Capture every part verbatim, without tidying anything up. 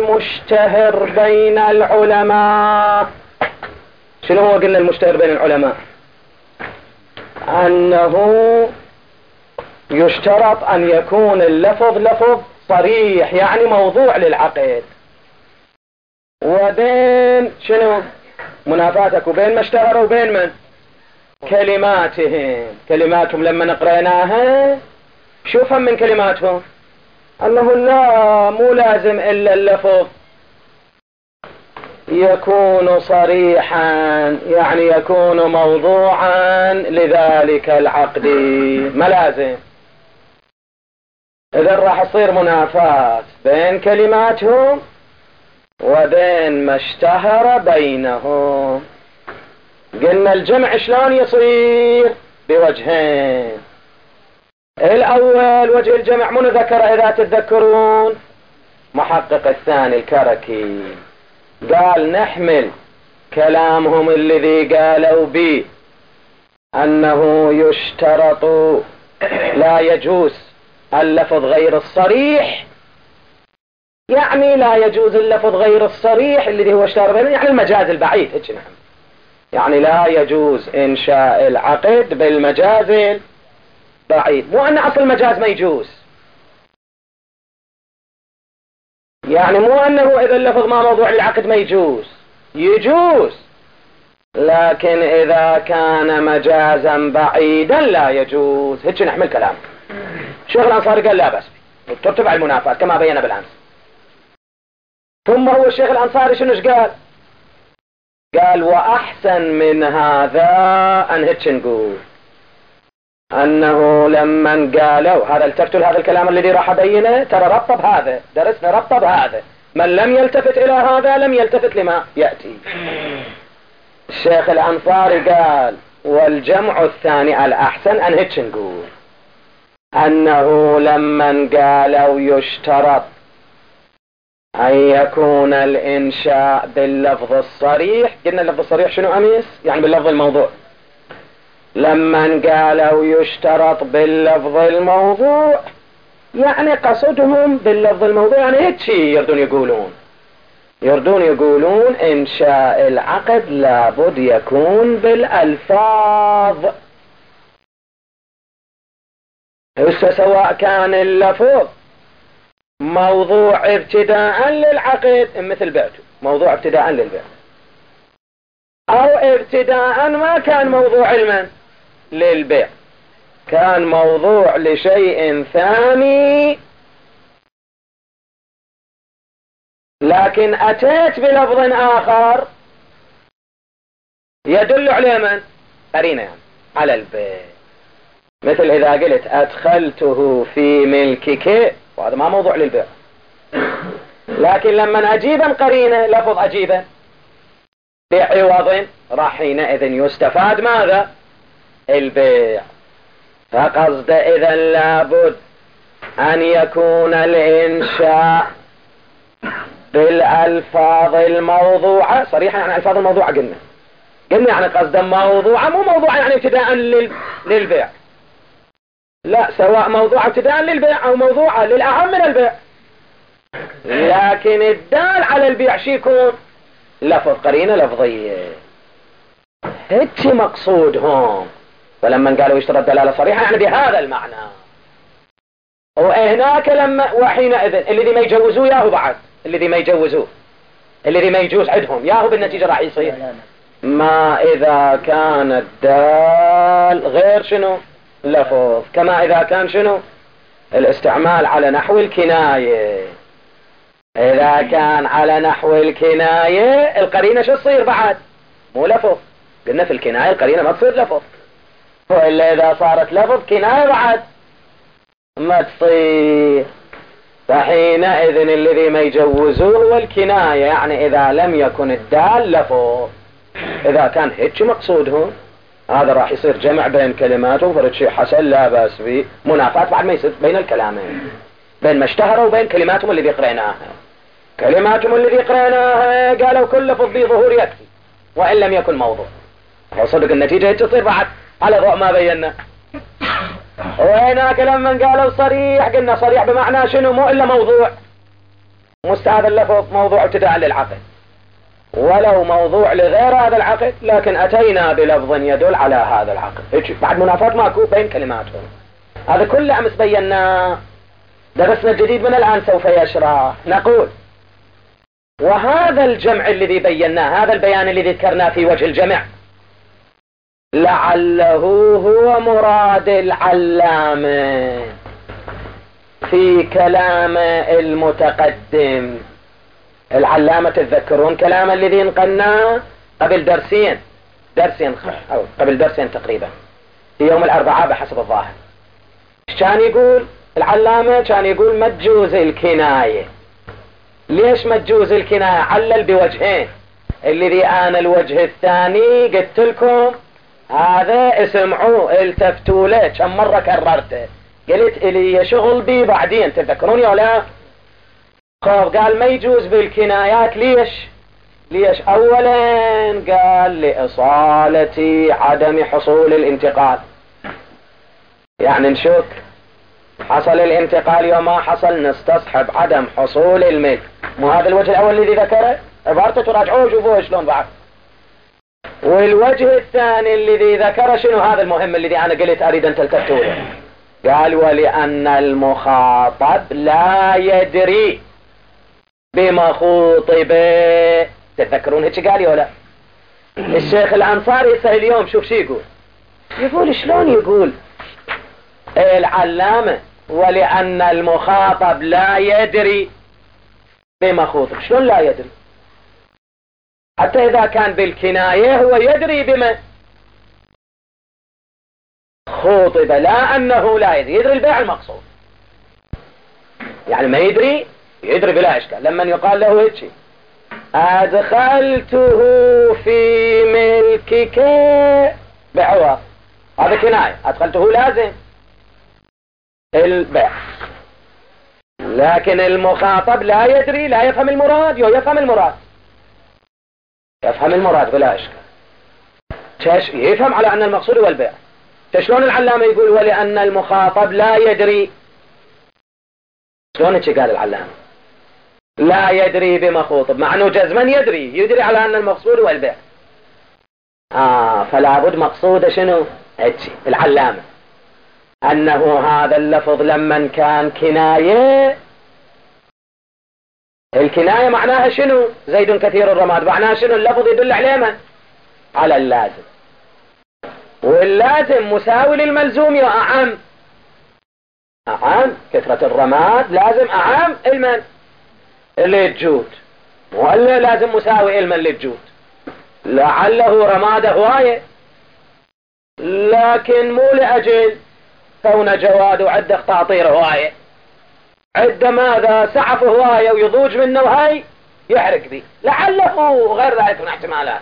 المشتهر بين العلماء. شنو هو قلنا المشتهر بين العلماء؟ أنه يشترط أن يكون اللفظ لفظ صريح، يعني موضوع للعقد. وبين شنو منافاتك وبين ما اشتهروا وبين من؟ كلماتهم. كلماتهم لما نقرأناها شو فهم من كلماتهم؟ أنه لا مو لازم إلا اللفظ يكون صريحا، يعني يكون موضوعا لذلك العقد، ما لازم. إذن راح تصير منافاة بين كلماتهم وبين ما اشتهر بينهم. قلنا الجمع شلون يصير؟ بوجهين. الأول وجه الجمع منو ذكر إذا تتذكرون؟ محقق الثاني الكركي قال نحمل كلامهم الذي قالوا به أنه يشترط لا يجوز اللفظ غير الصريح، يعني لا يجوز اللفظ غير الصريح الذي هو اشتهر بينه، يعني المجاز البعيد هيك نعم، يعني لا يجوز إنشاء العقد بالمجاز البعيد. مو أن أصل المجاز ما يجوز، يعني مو أنه إذا اللفظ ما موضوع للعقد ما يجوز، يجوز، لكن إذا كان مجازا بعيدا لا يجوز. هيك نحمل كلام الشيخ الأنصاري قال لا بس ترتفع المنافات كما بينا بالأمس. ثم هو الشيخ الأنصاري شنوش قال؟ قال وأحسن من هذا أن هيك نقول أنه لما قالوا هذا التفتوا لهذا الكلام الذي راح أبينه، ترى رطب هذا درسنا رطب هذا، من لم يلتفت إلى هذا لم يلتفت لما يأتي. الشيخ الأنصاري قال والجمع الثاني الأحسن أن هيك نقول أنه لما قالوا يشترط أن يكون الإنشاء باللفظ الصريح، قلنا اللفظ الصريح شنو أميس؟ يعني باللفظ الموضوع. لما قالوا يشترط باللفظ الموضوع يعني قصدهم باللفظ الموضوع يعني هيك شيء يردون يقولون، يردون يقولون إنشاء العقد لابد يكون بالألفاظ. هسه سواء كان اللفظ موضوع ابتداء للعقد مثل بعته موضوع ابتداء للبيع، او ابتداء ما كان موضوع المن للبيع، كان موضوع لشيء ثاني، لكن اتيت بلفظ اخر يدل على من؟ قرينة يعني على البيع. مثل اذا قلت ادخلته في ملكك، وهذا ما موضوع للبيع، لكن لما اجيبا قرينة لفظ اجيبا بعوض راح حينئذ يستفاد ماذا؟ البيع. فقصد اذا لابد ان يكون الانشاء بالالفاظ الموضوعة صريحة، يعني الفاظ الموضوعة قلنا قلنا يعني قصدا موضوعة، مو موضوعة يعني ابتداء لل... للبيع، لا، سواء موضوعة ابتداء للبيع او موضوعة للأهم من البيع، لكن الدال على البيع شي يكون لفظ قرينة لفظية. هيك مقصودهم. فلما قالوا يشترط دلالة صريحة يعني بهذا المعنى. وهناك لما وحينئذ الذي ما يجوزوه ياهو بعد الذي ما يجوزوه الذي ما يجوز عندهم ياهو بالنتيجة راح يصير ما إذا كان الدال غير شنو لفظ، كما إذا كان شنو الاستعمال على نحو الكناية. إذا كان على نحو الكناية القرينة شو تصير بعد؟ مو لفظ، قلنا في الكناية القرينة ما تصير لفظ، وإلا إذا صارت لفظ كناية بعد ما تصير. فحينئذ الذي ما يجوزوه هو الكناية، يعني إذا لم يكن الدال لفظ. إذا كان هيك مقصودهم هذا راح يصير جمع بين كلماتهم فرد شيء حسن لا بأس به، منافات بعد ما يصير بين الكلامين، بين ما اشتهروا وبين كلماتهم اللي قرأناها. كلماتهم اللي قرأناها قالوا كل لفظ بظهور يكفي وإن لم يكن موضوع، وصدق النتيجة هيك تصير بعد على ضوء ما بينا. وهناك لما قالوا صريح قلنا صريح بمعنى شنو؟ مو إلا موضوع، مستهذا اللفظ موضوع ابتداء للعقد، ولو موضوع لغير هذا العقد لكن أتينا بلفظ يدل على هذا العقد. بعد منافات ماكو بين كلماتهم. هذا كله أمس بينا، درسنا الجديد من الآن سوف يشرح. نقول وهذا الجمع الذي بيناه، هذا البيان الذي ذكرناه في وجه الجمع، لعله هو مراد العلامة في كلام المتقدم. العلامة تذكرون كلام الذي نقلناه قبل درسين درسين أو قبل درسين تقريبا في يوم الأربعاء بحسب الظاهر. كان يقول العلامة كان يقول ما تجوز الكناية. ليش ما تجوز الكناية؟ علل بوجهين. الذي أنا الوجه الثاني قلت لكم هذا اسمعوه التفتوا له كم مرة كررته، قلت إلي شغل بي بعدين، تذكروني ولا؟ قال ما يجوز بالكنايات. ليش ليش أولا قال لإصالة عدم حصول الانتقال، يعني نشك حصل الانتقال وما حصل نستصحب عدم حصول الملك. مو هذا الوجه الأول الذي ذكره؟ عبارته تراجعوه وشوفوه شلون بعد. والوجه الثاني الذي ذكره شنو؟ هذا المهم الذي أنا قلت أريد أن تلتفتوا له. قال ولأن المخاطب لا يدري بما خوطب. تتذكرون هيك قال ولا؟ الشيخ الأنصاري سهل اليوم شوف شي يقول. يقول شلون يقول العلامة ولأن المخاطب لا يدري بما خوطب؟ شلون لا يدري؟ حتى إذا كان بالكناية هو يدري بما خوطب، لا أنه لا يدري. يدري البيع المقصود، يعني ما يدري يدري بلا إشكال. لما يقال له هيك أدخلته في ملكك بعوض، هذا كناية. أدخلته لازم البيع، لكن المخاطب لا يدري، لا يفهم المراد. يو يفهم المراد، يفهم المراد بلا إشكال، يفهم على أن المقصود هو البيع. شلون العلامة يقول ولأن المخاطب لا يدري؟ شلون قال العلامة لا يدري بما خوطب، مع أنه جزما يدري يدري على أن المقصود هو البيع. آه فلا بد مقصود شنو هيك العلامة أنه هذا اللفظ لما كان كناية، الكناية معناها شنو؟ زيد كثير الرماد، معناها شنو؟ اللفظ يدل عليه من؟ على اللازم، واللازم مساوي للملزوم وأعم. أعم كثرة الرماد لازم أعم المن اللي تجود، ولا لازم مساوي المن اللي تجود. لعله رماده هواية، لكن مو لأجل كون جواد وعده قطاطير هواية، عده ماذا سعف هواية ويضوج منه وهي يحرق به، لعله غير ذلك من احتمالات.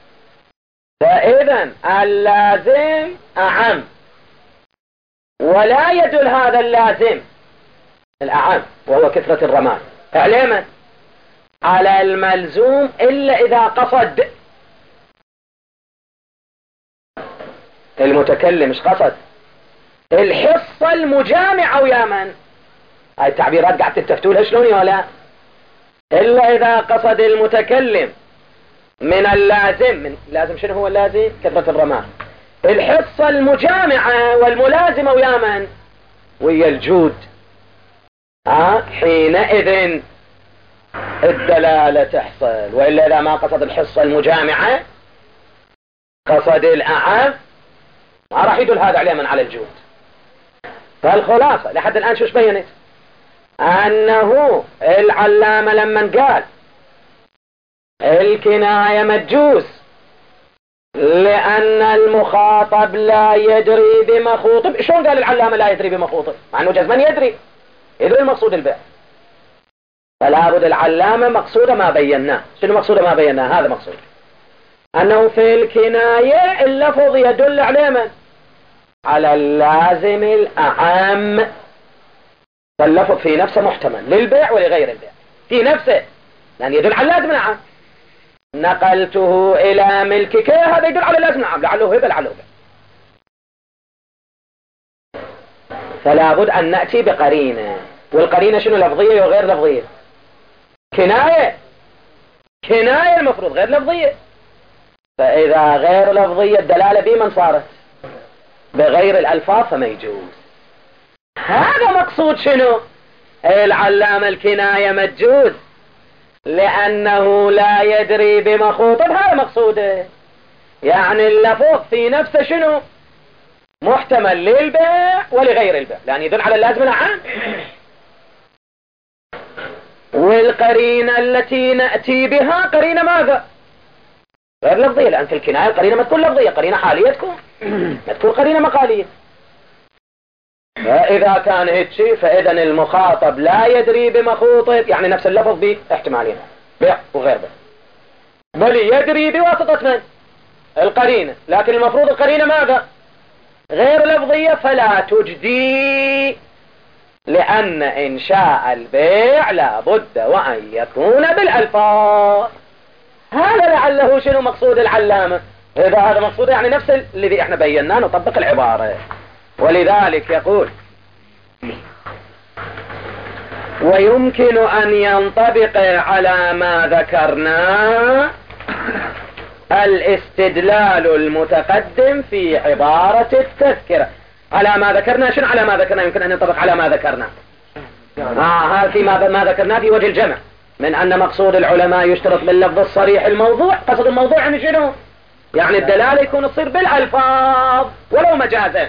فإذا اللازم أعم، ولا يدل هذا اللازم الأعم وهو كثرة الرماد علما على الملزوم إلا إذا قصد المتكلم. مش قصد الحصة المجامعة ويا من؟ هاي التعبيرات قاعد تتفتوا لها شلون ولا؟ إلا إذا قصد المتكلم من اللازم. من لازم شنو هو اللازم؟ كثرة الرماد. الحصة المجامعة والملازمة ويا من؟ ويا الجود. ها حينئذ الدلالة تحصل. وإلا إذا ما قصد الحصة المجامعة قصد الأعم ما راح يدل هذا عليه من على الجود. فالخلاصة لحد الآن شوش بينت؟ أنه العلامة لما قال الكناية مجوز لأن المخاطب لا يدري بما خوطب. شلون قال العلامة لا يدري بما خوطب؟ مع أنه جزما يدري يدري المقصود البيع. فلا بد العلامة مقصودة ما بيناه. شنو مقصودة ما بيناه؟ هذا مقصود أنه في الكناية اللفظ يدل على من؟ على اللازم الأعم. فاللفظ في نفسه محتمل للبيع ولغير البيع في نفسه، لأن يدل على اللازم الأعم. نقلته إلى ملكك هذا يدل على اللازم الأعم، لعله هبة لعله هبة. فلا بد أن نأتي بقرينة، والقرينة شنو؟ لفظية وغير لفظية. كناية كناية المفروض غير لفظية. فإذا غير لفظية الدلالة بمن صارت؟ بغير الألفاظ فما يجوز. هذا مقصود شنو؟ العلامة الكناية مجوز لأنه لا يدري بمخوطب، هذا مقصوده. يعني اللفظ في نفسه شنو؟ محتمل للبيع ولغير البيع، لأن يدل على اللازم العام. والقرينة التي نأتي بها قرينة ماذا؟ غير لفظية، لأن في الكناية القرينة ما تكون لفظية، قرينة حالية تكون، ما تكون قرينة مقالية. فإذا كان هيك شيء فإذا المخاطب لا يدري بمخوطب، يعني نفس اللفظ باحتمالين، بيع وغير بيع، بل يدري بواسطة من؟ القرينة. لكن المفروض القرينة ماذا؟ غير لفظية، فلا تجدي، لأن إنشاء البيع لا بد وأن يكون بالألفاظ. هذا لعله شنو مقصود العلامة. إذا هذا مقصود يعني نفس الذي احنا بيناه نطبق العبارة. ولذلك يقول ويمكن أن ينطبق على ما ذكرنا الاستدلال المتقدم في عبارة التذكرة. على ما ذكرنا شنو على ما ذكرنا؟ يمكن أن ينطبق على ما ذكرنا. آه هذا ما, ما ذكرنا في وجه الجمع من أن مقصود العلماء يشترط باللفظ الصريح الموضوع. قصد الموضوع يعني شنو؟ يعني الدلالة يكون تصير بالألفاظ ولو مجازا،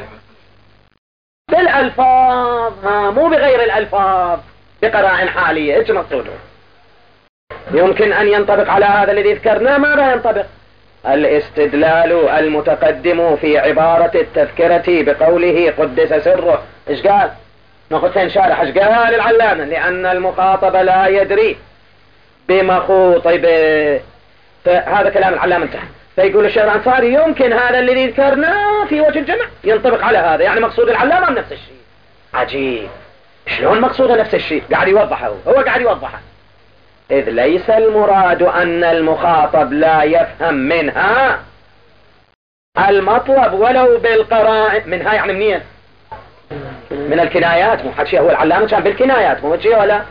بالألفاظ، ها مو بغير الألفاظ بقرائن حالية. ايش مقصوده؟ يمكن أن ينطبق على هذا الذي ذكرناه. ماذا ينطبق؟ الاستدلال المتقدم في عبارة التذكرة بقوله قدس سره. ايش قال؟ نقطتين شارح. ايش قال العلامة؟ لأن المخاطب لا يدري بمخوطبه. هذا كلام العلامة انتهى. فيقول الشيخ الأنصاري يمكن هذا الذي ذكرناه في وجه الجمع ينطبق على هذا، يعني مقصود العلامة نفس الشيء. عجيب، شلون مقصوده نفس الشيء؟ قاعد يوضحه، هو قاعد يوضحه. إذ ليس المراد أن المخاطب لا يفهم منها المطلب ولو بالقرائن. منها يعني منين؟ من الكنايات. مو حكي هو العلامة كان بالكنايات، مو شيء ولا.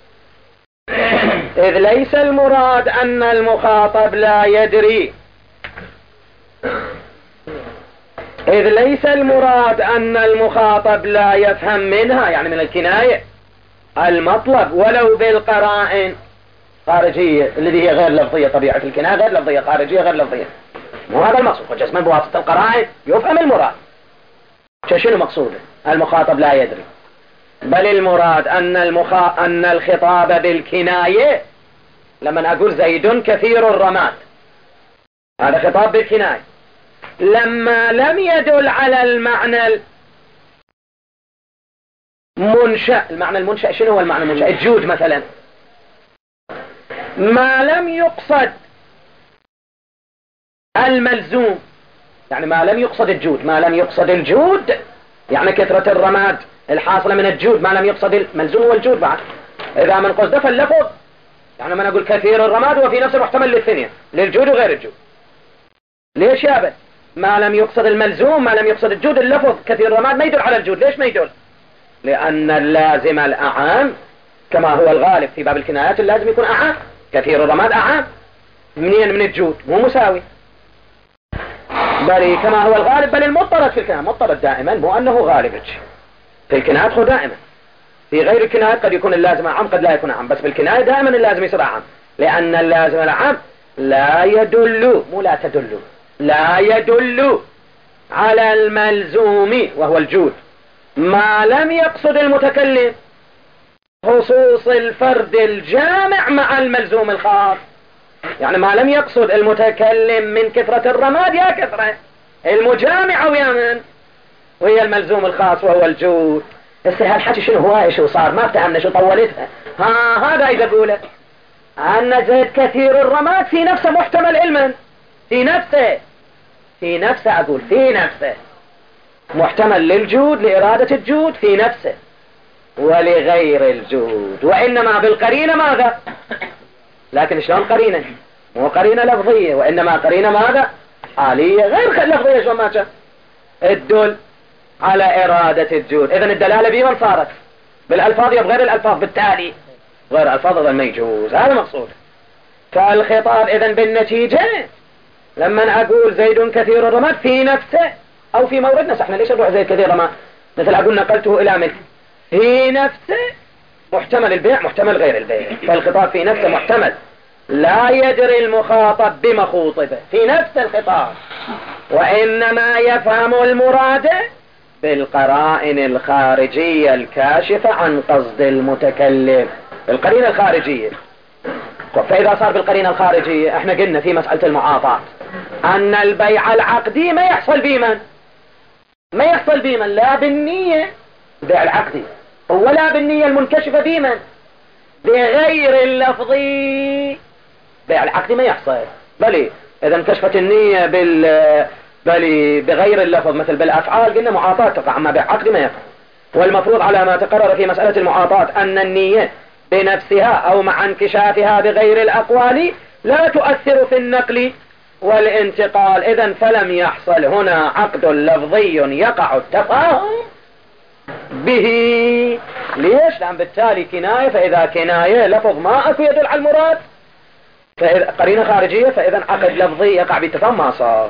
إذ ليس المراد أن المخاطب لا يدري إذ ليس المراد أن المخاطب لا يفهم منها، يعني من الكناية، المطلب ولو بالقرائن خارجية الذي هي غير لفظية. طبيعة الكناية غير لفظية، خارجية غير لفظية. مو هذا المقصود. وجسما بواسطة القرائن يفهم المراد. شنو مقصوده؟ المخاطب لا يدري، بل المراد أن, المخا... أن الخطاب بالكناية. لما أقول زيد كثير الرماد، هذا خطاب بالكناية. لما لم يدل على المعنى المنشأ. المعنى المنشأ شنو هو المعنى المنشأ؟ الجود مثلا. ما لم يقصد الملزوم، يعني ما لم يقصد الجود. ما لم يقصد الجود يعني كثرة الرماد الحاصلة من الجود. ما لم يقصد الملزوم والجود بعد. إذا من قصده فاللفظ، يعني من أقول كثير الرماد وفي نفس المحتمل للثانية، للجود وغير الجود. ليش يا بس؟ ما لم يقصد الملزوم، ما لم يقصد الجود. اللفظ كثير الرماد ما يدل على الجود. ليش ما يدل؟ لأن اللازم الأعام كما هو الغالب في باب الكنايات اللازم يكون أعام. كثير الرماد أعام منين؟ من الجود، مو مساوي. بل كما هو الغالب، بل المضطرد في الكنايات مضطرد دائما، مو أنه غالب. في الكنايات هو دائما. في غير الكنايات قد يكون اللازم أعام قد لا يكون أعام، بس في الكناية دائما اللازم يصير أعام، لأن اللازم الأعام لا يدل، مو لا تدل، لا يدل على الملزوم وهو الجود ما لم يقصد المتكلم خصوص الفرد الجامع مع الملزوم الخاص. يعني ما لم يقصد المتكلم من كثرة الرماد يا كثرة المجامع ويا من وهي الملزوم الخاص وهو الجود. هسه هالحكي شنو هو؟ شو صار؟ ما افتهمنا شو طولتها. ها هذا إذا أقوله أن زيد كثير الرماد في نفسه محتمل علما، في نفسه في نفسه أقول في نفسه محتمل للجود، لإرادة الجود في نفسه ولغير الجود، وإنما بالقرينة ماذا؟ لكن شلون قرينة؟ مو قرينة لفظية، وإنما قرينة ماذا؟ حالية غير لفظية. شلون ما كان الدل على إرادة الجود. إذن الدلالة بمن صارت؟ بالألفاظ يا بغير الألفاظ؟ بالتالي غير الفاظ أيضا ما يجوز، هذا مقصود. فالخطاب إذن بالنتيجة لما أقول زيد كثير الرماد في نفسه أو في موردنا، احنا ليش نروح زيد كثير الرماد؟ مثل أقول نقلته إلى ملك، في نفسه محتمل البيع محتمل غير البيع، فالخطاب في نفسه محتمل، لا يدري المخاطب بمخوطبه في نفس الخطاب، وإنما يفهم المراد بالقرائن الخارجية الكاشفة عن قصد المتكلم، القرينة الخارجية. فإذا صار بالقرينة الخارجية، احنا قلنا في مسألة المعاطاة أن البيع العقدي ما يحصل بمن؟ ما يحصل بمن؟ لا بالنية بيع العقدي، ولا بالنية المنكشفة بمن؟ بغير اللفظي. بيع العقدي ما يحصل، بل إذا انكشفت النية بال بل بغير اللفظ مثل بالأفعال قلنا معاطاة تقع، أما بيع عقدي ما يقع. والمفروض على ما تقرر في مسألة المعاطاة أن النية بنفسها أو مع انكشافها بغير الأقوال لا تؤثر في النقل والانتقال، إذن فلم يحصل هنا عقد لفظي يقع التفاهم به. ليش؟ لأن بالتالي كناية، فإذا كناية لفظ ما أكو يدل على المراد، فإذا قرينة خارجية، فإذا عقد لفظي يقع بالتفاهم ما صار.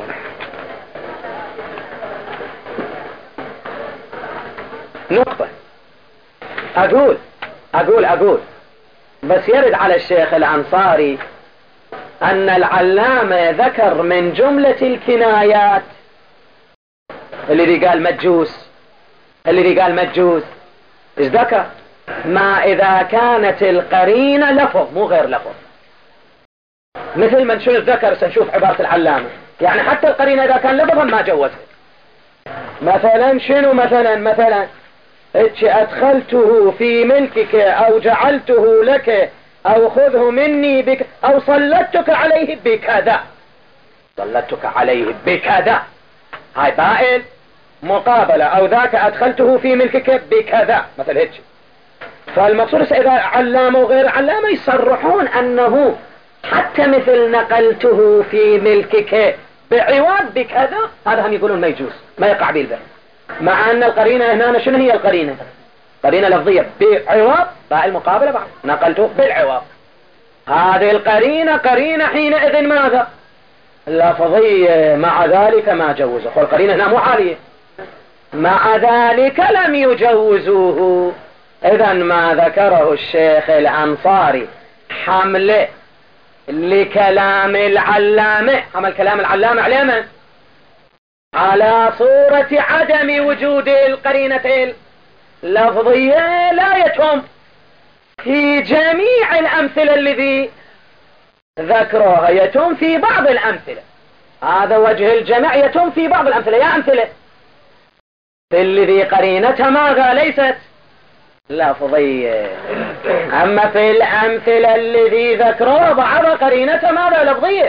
نقطة أقول أقول أقول بس يرد على الشيخ الأنصاري أن العلامة ذكر من جملة الكنايات اللي قال مجوس، اللي قال مجوس إيش ذكر؟ ما إذا كانت القرينة لفظ مو غير لفظ، مثل من شنو ذكر سنشوف عبارة العلامة، يعني حتى القرينة إذا كان لفظا ما جوزها. مثلا شنو؟ مثلا مثلا أدخلته في ملكك أو جعلته لك أو خذه مني بك أو سلطتك عليه بكذا، سلطتك عليه بكذا، هاي بائل مقابلة، أو ذاك أدخلته في ملكك بكذا مثل هيك. فالمقصود إذا علامة وغير علامة يصرحون أنه حتى مثل نقلته في ملكك بعوض بكذا، هذا هم يقولون ما يجوز، ما يقع به البيع، مع أن القرينة هنا شنو هي القرينة؟ قرينة لفظية بعوض، باء المقابلة بعد نقلته بالعوض، هذه القرينة قرينة حينئذ ماذا؟ لفظية، مع ذلك ما جوزه، والقرينة هنا مو عالية، مع ذلك لم يجوزوه. إذا ما ذكره الشيخ الأنصاري حمل لكلام العلامة، حمل كلام العلامة على من؟ على صورة عدم وجود القرينة اللفظية لا يتم في جميع الأمثلة الذي ذكروها، يتم في بعض الأمثلة، هذا وجه الجمع، يتم في بعض الأمثلة، يا أمثلة في الذي قرينتها ماذا؟ ليست لفظية، أما في الأمثلة الذي ذكروها بعض قرينتها ماذا؟ لفظية.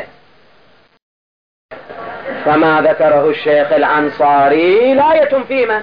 فما ذكره الشيخ الأنصاري لا يتم فيما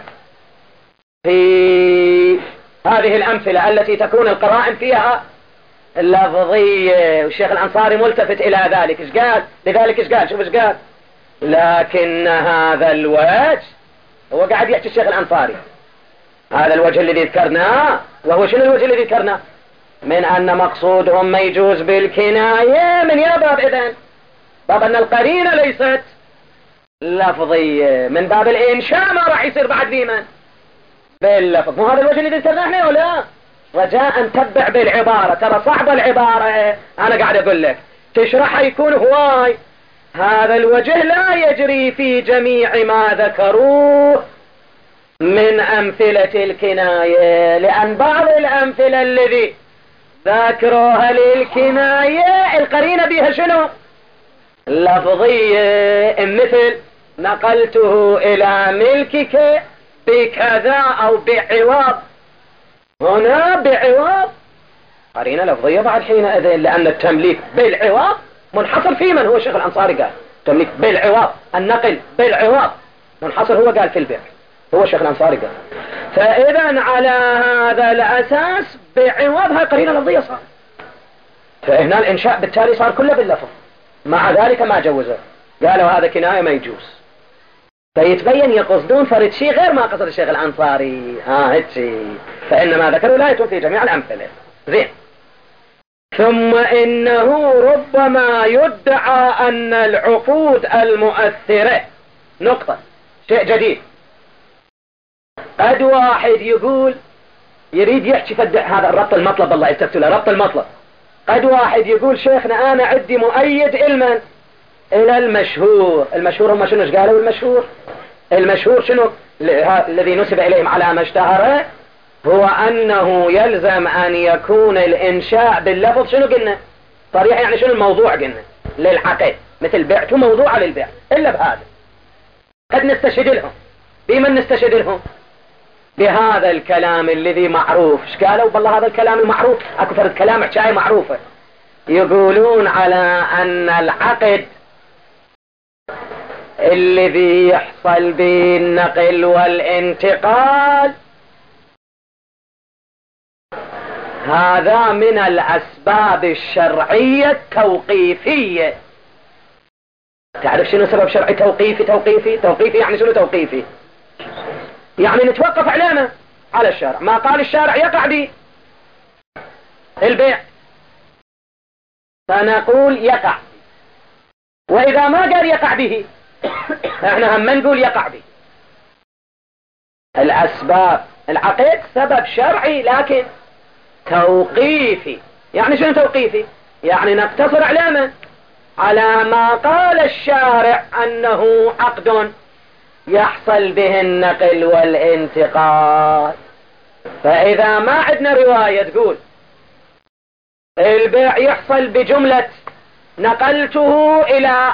في هذه الأمثلة التي تكون القرائن فيها لفظية، والشيخ الأنصاري ملتفت إلى ذلك. إيش قال؟ لذلك إيش قال؟ شوف إيش قال: لكن هذا الوجه، هو قاعد يحكي الشيخ الأنصاري، هذا الوجه الذي ذكرناه، وهو شنو الوجه الذي ذكرناه؟ من أن مقصودهم ما يجوز بالكناية من يا باب إذن باب أن القرينة ليست لفظية، من باب الإنشاء ما راح يصير بعد بيمن باللفظ. مو هذا الوجه الذي ذكرناه احنا ولا؟ رجاء تتبع بالعبارة، ترى صعبة العبارة، أنا قاعد أقول لك تشرحها يكون هواي. هذا الوجه لا يجري في جميع ما ذكروه من أمثلة الكناية، لأن بعض الأمثلة الذي ذكروها للكناية القرينة بها شنو؟ لفظية، مثل نقلته إلى ملكك بكذا أو بعوض، هنا بعوض قرينة لفظية بعد حينئذ، لأن التمليك بالعوض منحصر في من؟ هو الشيخ الأنصاري قال تمليك بالعوض، النقل بالعوض منحصر، هو قال في البيع، هو الشيخ الأنصاري قال. فإذا على هذا الأساس بعوضها قرينة لفظية صار، فهنا الإنشاء بالتالي صار كله باللفظ، مع ذلك ما جوزه، قالوا هذا كناية ما يجوز. فيتبين يقصدون فرد شيء غير ما قصد الشيخ الأنصاري، ها هيك، فإنما ذكروا لا يتم في جميع الأمثلة. زين، ثم إنه ربما يدعى أن العقود المؤثرة نقطة شيء جديد. قد واحد يقول يريد يحكي فد هذا الربط المطلب، الله يستفتوا له ربط المطلب. قد واحد يقول شيخنا أنا عندي مؤيد علما إلى المشهور. المشهور هم شنو ايش قالوا المشهور؟ المشهور شنو الذي نسب إليهم على ما اشتهر؟ هو أنه يلزم أن يكون الإنشاء باللفظ شنو قلنا؟ صريح، يعني شنو الموضوع قلنا؟ للعقد، مثل بعت موضوع للبيع إلا بهذا. قد نستشهد لهم، بمن نستشهد لهم؟ بهذا الكلام الذي معروف. ايش قالوا؟ بالله هذا الكلام المعروف، اكو فرد كلام حكاية معروفة. يقولون على أن العقد الذي يحصل به النقل والانتقال هذا من الأسباب الشرعية التوقيفية. تعرف شنو سبب شرعي توقيفي؟ توقيفي توقيفي يعني شنو توقيفي؟ يعني نتوقف علامة على الشارع، ما قال الشارع يقع به البيع فنقول يقع، وإذا ما قال يقع به احنا هم نقول يقع به. الأسباب العقد سبب شرعي لكن توقيفي. يعني شنو توقيفي؟ يعني نقتصر علامة على ما قال الشارع أنه عقد يحصل به النقل والانتقال. فإذا ما عندنا رواية تقول البيع يحصل بجملة نقلته إلى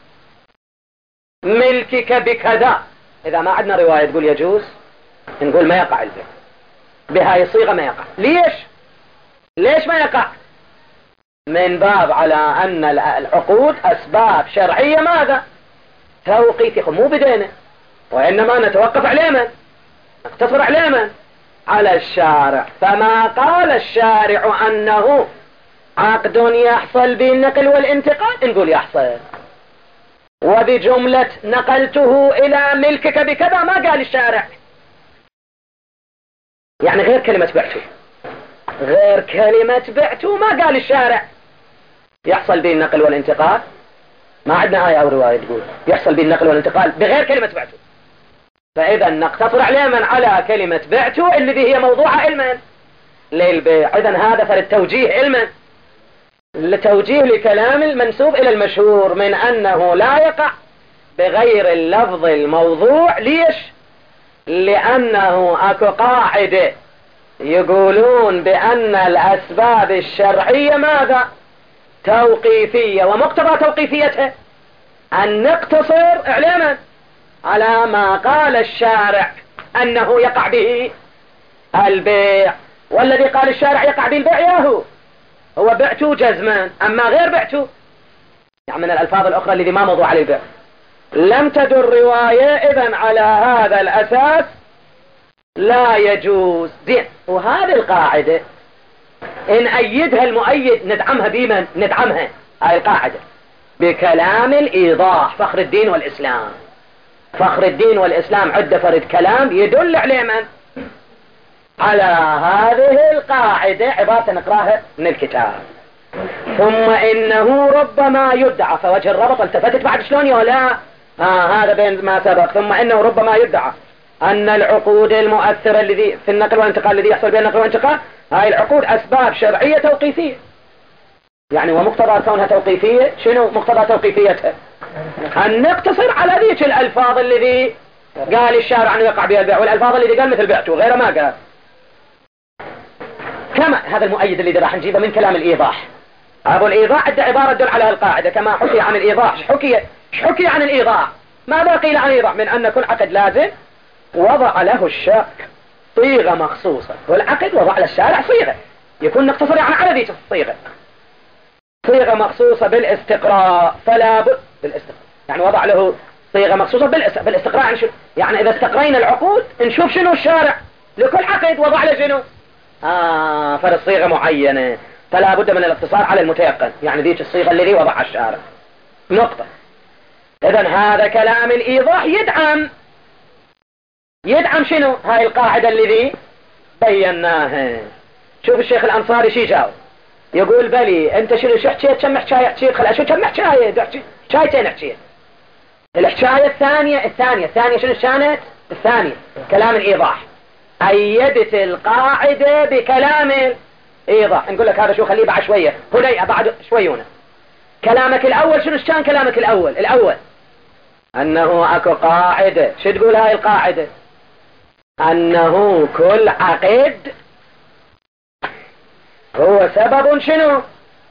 ملكك بكذا، إذا ما عندنا رواية تقول يجوز، نقول ما يقع البيع بهاي الصيغة. ما يقع. ليش؟ ليش ما يقع؟ من باب على أن العقود أسباب شرعية ماذا؟ توقيفية، مو بدينا، وإنما نتوقف على من؟ نقتصر على من؟ على الشارع. فما قال الشارع أنه عقد يحصل بالنقل والانتقال نقول يحصل، وبجملة نقلته إلى ملكك بكذا ما قال الشارع. يعني غير كلمة بعته، غير كلمة بعته ما قال الشارع يحصل به النقل والانتقال. ما عندنا آية أو رواية تقول يحصل به النقل والانتقال بغير كلمة بعته. فإذا نقتصر على من؟ على كلمة بعته الذي هي موضوع علما للبيع. إذن هذا فالتوجيه علما لتوجيه لكلام المنسوب إلى المشهور من أنه لا يقع بغير اللفظ الموضوع. ليش؟ لأنه أكو قاعدة يقولون بأن الأسباب الشرعية ماذا؟ توقيفية، ومقتضى توقيفيتها أن نقتصر إعلاما على ما قال الشارع أنه يقع به البيع. والذي قال الشارع يقع به البيع ياهو هو بعته جزما، أما غير بعته يعني من الألفاظ الأخرى الذي ما موضوع على البيع لم تدر رواية. إذن على هذا الأساس لا يجوز. زين، وهذه القاعدة إن أيدها المؤيد ندعمها بمن؟ ندعمها هاي القاعدة بكلام الإيضاح فخر الدين والإسلام. فخر الدين والإسلام عد فرد كلام يدل عليه من؟ على هذه القاعدة، عبارة نقراها من الكتاب. ثم إنه ربما يدعى، فوجه الربط التفتت بعد شلون يا لا آه هذا بين ما سبق. ثم إنه ربما يدعى أن العقود المؤثرة الذي في النقل والانتقال الذي يحصل بين النقل والانتقال هاي العقود أسباب شرعية توقيفية. يعني ومقتضى كونها توقيفية شنو مقتضى توقيفيتها؟ أن نقتصر على ذيك الألفاظ الذي قال الشارع أنه يقع بها البيع، والألفاظ الذي قال مثل بعته غير ما قال. كما هذا المؤيد الذي راح نجيبه من كلام الإيضاح. أبو الإيضاح عنده عبارة تدل على القاعدة كما حكي عن الإيضاح. حكي حكي عن الإيضاح. ماذا قيل عن الإيضاح؟ من أن كل عقد لازم وضع له الشارع صيغة مخصوصة، والعقد وضع للشارع صيغة يكون نقتصر يعني على ذيك الصيغة، صيغة مخصوصة بالاستقراء. فلا بد بالاستقراء يعني وضع له صيغة مخصوصة بالاستقراء. يعني, شو؟ يعني إذا استقرينا العقود نشوف شنو الشارع لكل عقد وضع له شنو آه فرد صيغة معينة. فلا بد من الاقتصار على المتيقن، يعني ذيك الصيغة الذي وضع الشارع نقطة. إذن هذا كلام الإيضاح يدعم يدعم شنو هاي القاعدة الذي بيناها. شوف الشيخ الأنصاري شي جاوب. يقول بلي انت شنو شو حكيت كم حكاية حكيت خلا شو كم حكاية حكايتين حكيت. الحكاية الثانية الثانية الثانية شنو كانت الثانية كلام الإيضاح. أيدت القاعدة بكلام الإيضاح. نقول لك هذا شو خليه بعد شوية هنا بعد شوية هنا. كلامك الأول شنو كان كلامك الأول الأول أنه أكو قاعدة. شو تقول هاي القاعدة؟ أنه كل عقد هو سبب شنو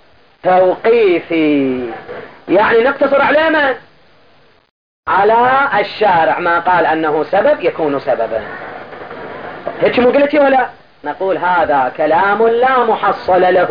توقيفي. يعني نقتصر على من؟ على الشارع ما قال أنه سبب يكون سببا. هيك مو قلتي ولا؟ نقول هذا كلام لا محصل له.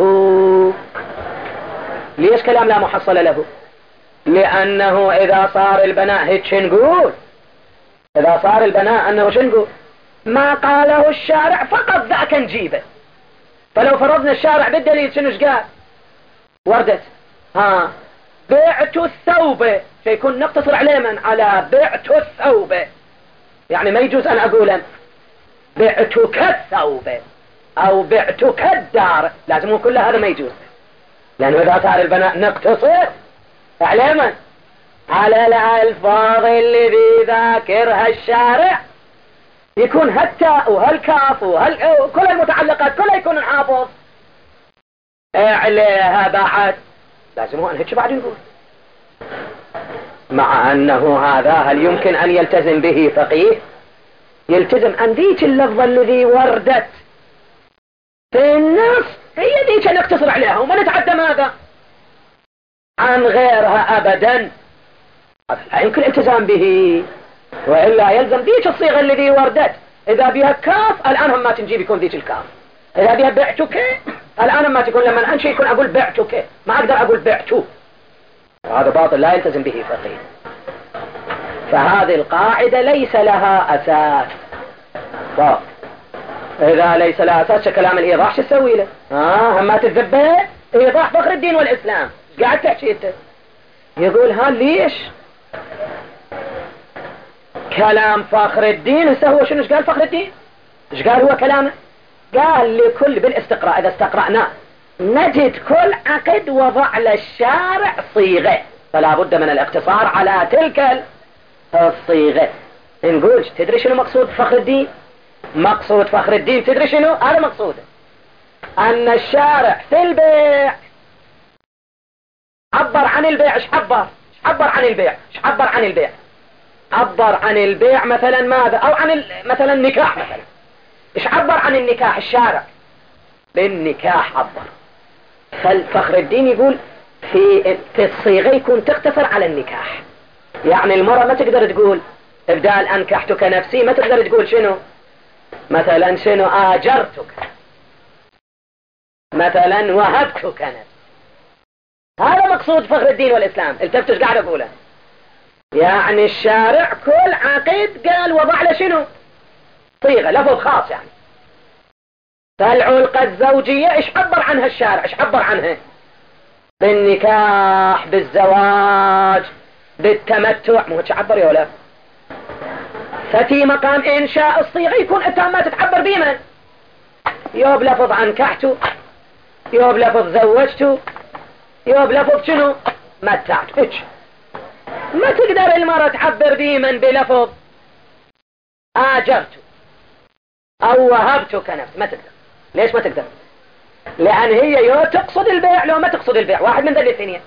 ليش كلام لا محصل له؟ لأنه إذا صار البناء هيك نقول إذا صار البناء أنه شو نقول ما قاله الشارع فقط ذاك نجيبه. فلو فرضنا الشارع بالدليل شنو قال وردت ها بعت الثوب فيكون نقتصر عليه من على بعت الثوب. يعني ما يجوز أن أقول بعتك الثوب أو بعتك الدار. لازم كل هذا ما يجوز. لأنه إذا صار البناء نقتصر على من على الألفاظ الذي ذاكرها الشارع. يكون هالتاء وهالكاف وهال كل المتعلقات كلها يكون حافظ عليها بعد. لازم هو أن هيك بعد يقول. مع أنه هذا هل يمكن أن يلتزم به فقيه؟ يلتزم أن ذيك اللفظة الذي وردت في النص هي ذيك نقتصر عليها وما نتعدى ماذا عن غيرها أبدا. لا يمكن الالتزام به. وإلا يلزم ذيك الصيغة الذي وردت. إذا بها كاف الآن هم ما تنجيب يكون ذيك الكاف. إذا بها بعتك الآن ما تكون لما أنشي يكون أقول بعتك ما أقدر أقول بعتو. هذا باطل لا يلتزم به فقيه. فهذه القاعدة ليس لها أساس. طب إذا ليس لها أساس كلام الإيضاح شو تسوي له؟ آه هم ما تتذبه إيضاح فخر الدين والإسلام قاعد تحكي أنت. يقول ها ليش كلام فخر الدين هسه هو شنو قال فخر الدين؟ ايش قال هو كلامه؟ قال لكل بالاستقراء إذا استقرأنا نجد كل عقد وضع للشارع صيغة فلا بد من الاقتصار على تلك الصيغة. نقول تدري شنو مقصود فخر الدين؟ مقصود فخر الدين تدري شنو؟ هذا مقصوده أن الشارع في البيع عبر عن البيع. ايش عبر؟ ايش عبر عن البيع؟ ايش عبر عن البيع؟ عبر عن البيع مثلا ماذا؟ أو عن مثلا النكاح مثلا. ايش عبر عن النكاح الشارع؟ بالنكاح عبر. فالفخر الدين يقول في في الصيغة يكون تقتصر على النكاح. يعني المرأة ما تقدر تقول بدال أنكحتك نفسي ما تقدر تقول شنو مثلا شنو آجرتك مثلا وهبتك نفسي. هذا مقصود فخر الدين والإسلام. التفتوا ايش قاعد أقوله؟ يعني الشارع كل عقد قال وضع له شنو صيغة لفظ خاص. يعني فالعلقة الزوجية ايش عبر عنها الشارع؟ ايش عبر عنها؟ بالنكاح بالزواج بالتمتع. مو هيك عبر يا ولا؟ ففي مقام انشاء الصيغة يكون انت ما تتعبر بمن يوب لفظ انكحته يوب لفظ زوجته يوب لفظ شنو متعت. هيك ما تقدر المرأة تعبر بمن بلفظ آجرته او وهبتك نفس. ما تقدر. ليش ما تقدر؟ لان هي يو تقصد البيع لو ما تقصد البيع واحد من ذا الاثنين.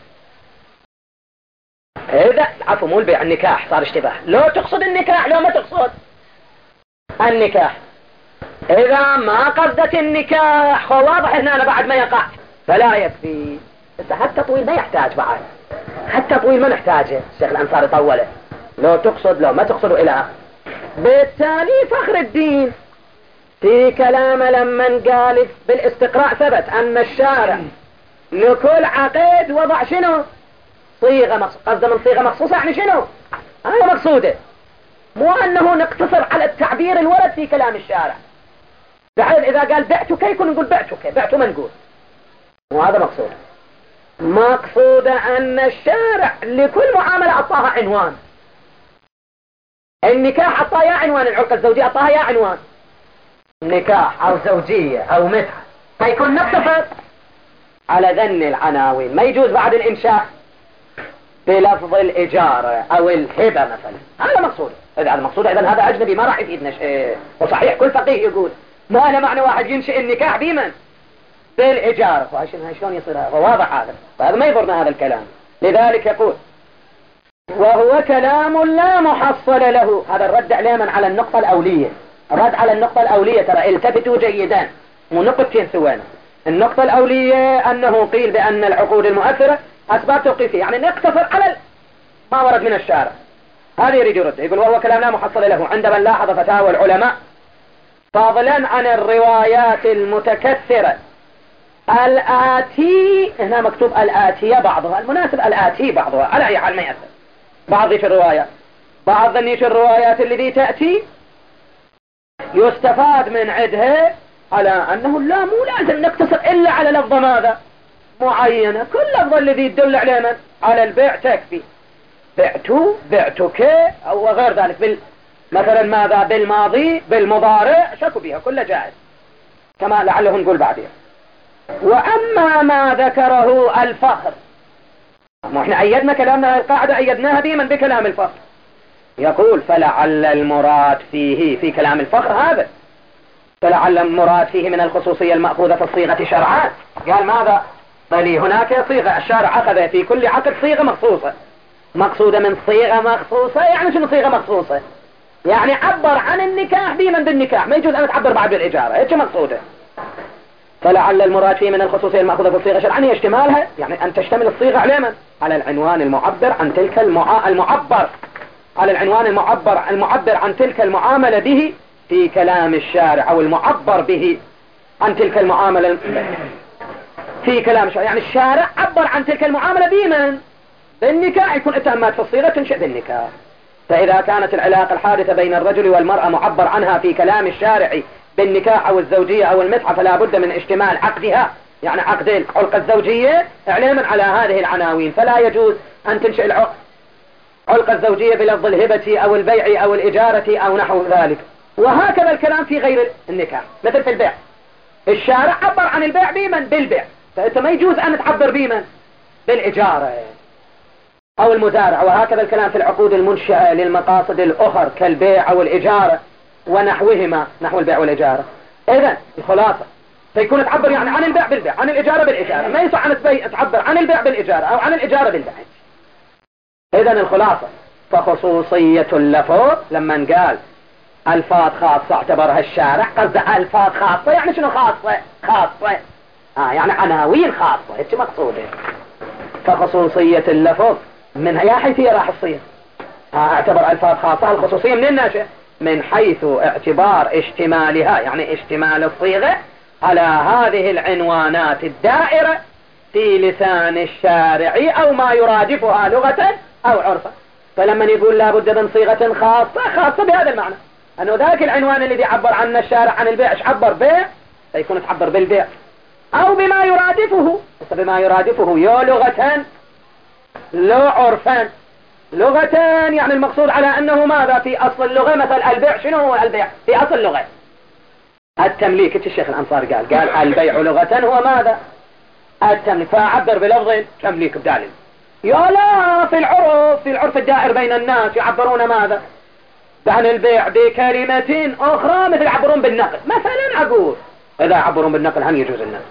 إذا عفوا مو البيع النكاح صار اشتباه. لو تقصد النكاح لو ما تقصد النكاح. إذا ما قصدت النكاح واضح هنا أنا بعد ما يقع فلا يكفي. حتى طويل ما يحتاج بعد. حتى طويل ما نحتاجه. الشيخ الأنصاري طوله لو تقصد لو ما تقصد إلى آخره. بالتالي فخر الدين في كلامه لما قال بالاستقراء ثبت أن الشارع لكل عقد وضع شنو صيغة مخصوصة. قصده من صيغة مخصوصة يعني شنو هذا مقصوده. مو أنه نقتصر على التعبير الورد في كلام الشارع بحيث إذا قال بعتك يكون نقول بعتك بعت ما نقول. مو هذا مقصود. مقصود أن الشارع لكل معاملة أعطاها عنوان. النكاح أعطاها يا عنوان. العلاقة الزوجية أعطاها يا عنوان نكاح أو زوجية أو متعة. فيكون نقتصر على ذن العناوين ما يجوز بعد الإنشاء بلفظ الإجارة أو الهبة مثلا. هذا مقصود. إذا هذا مقصود إذن هذا أجنبي ما راح يفيدنا شيء. وصحيح كل فقيه يقول ما له معنى واحد ينشئ النكاح بمن؟ بالإجارة. شلون يصير هذا؟ واضح هذا. فهذا ما يضرنا هذا الكلام. لذلك يقول وهو كلام لا محصل له. هذا الرد علينا على النقطة الأولية. الرد على النقطة الأولية ترى التفتوا جيدا ونقطتين سوانا. النقطة الأولية أنه قيل بأن العقود المؤثرة أسباب توقيفية يعني نقتصر على ما ورد من الشارع. هذا يريد يرد يقول وهو كلام لا محصل له عندما لاحظ فتاوى العلماء فضلا عن الروايات المتكثرة الآتي. هنا مكتوب الآتية بعضها المناسب الآتي بعضها على أي حال ما يأثر. بعض في الروايات بعض في الروايات التي تأتي يستفاد من عدها على أنه لا مو لازم نقتصر إلا على لفظة ماذا معينة. كل لفظة الذي يدل عليه من على البيع تكفي. بعتو بعتك أو غير ذلك بال مثلا ماذا بالماضي بالمضارع شكوا بها كل جائز كما لعله نقول بعدين. وأما ما ذكره الفخر احنا أيدنا كلامنا القاعدة أيدناها ديما بكلام الفخر. يقول فلعل المراد فيه في كلام الفخر هذا فلعل المراد فيه من الخصوصية المأخوذة في الصيغة شرعان. قال ماذا بل هناك صيغة الشارع أخذ في كل عقد صيغة مخصوصة مقصودة من صيغة مخصوصة. يعني شنو صيغة مخصوصة؟ يعني عبر عن النكاح بمن بالنكاح ما يجوز أن تعبر بعد بالإجارة. ايش مقصوده؟ فلعل المراد فيه من الخصوصية المأخوذة في الصيغة شرعا هي اشتمالها يعني أن تشتمل الصيغة على من؟ على العنوان المعبر عن تلك المع... المعبر على العنوان المعبر المعبر عن تلك المعاملة به في كلام الشارع أو المعبر به عن تلك المعاملة في كلام الشارع. يعني الشارع عبر عن تلك المعاملة بمن؟ بالنكاح. يكون اتهامات في الصيغة تنشئ بالنكاح. فإذا كانت العلاقة الحادثة بين الرجل والمرأة معبر عنها في كلام الشارع بالنكاح أو الزوجية أو المتعة فلا بد من اشتمال عقدها يعني عقد العلقة الزوجية إعلاما على هذه العناوين. فلا يجوز أن تنشئ العلقة الزوجية بلفظ الهبة أو البيع أو الإجارة أو نحو ذلك. وهكذا الكلام في غير النكاح مثل في البيع. الشارع عبر عن البيع بمن؟ بالبيع. فأنت ما يجوز أن تعبر بمن؟ بالإجارة أو المزارع. وهكذا الكلام في العقود المنشأة للمقاصد الأخر كالبيع أو الإجارة ونحوهما نحو البيع والإجارة. إذن الخلاصة فيكون تعبر يعني عن البيع بالبيع عن الإجارة بالإجارة. ما يصح أن تعبر عن البيع بالإجارة أو عن الإجارة بالبيع. إذن الخلاصة فخصوصية اللفظ لما قال ألفاظ خاصة اعتبرها الشارع قصد ألفاظ خاصة يعني شنو خاصة؟ خاصة آه يعني عناوين خاصة هيك مقصودة. فخصوصية اللفظ من يا حيثية راح تصير آه اعتبر ألفاظ خاصة. الخصوصية من الناشئ من حيث اعتبار اشتمالها يعني اشتمال الصيغة على هذه العنوانات الدائرة في لسان الشارع أو ما يرادفها لغة أو عرفا. فلما يقول لابد من صيغة خاصة خاصة بهذا المعنى أنه ذاك العنوان الذي عبر عنه الشارع عن البيع ايش عبر بيع فيكون تعبر بالبيع أو بما يرادفه. بما يرادفه يو لغة لو عرفا. لغة يعني المقصود على أنه ماذا في أصل اللغة مثل البيع. شنو هو البيع في أصل اللغة؟ التمليك. الشيخ الأنصار قال قال البيع لغة هو ماذا؟ التمليك. فأعبر بلفظ تمليك بدال يا لا في العرف في العرف الدائر بين الناس يعبرون ماذا عن البيع بكلمة أخرى مثل يعبرون بالنقل مثلا. أقول إذا يعبرون بالنقل هم يجوز النقل.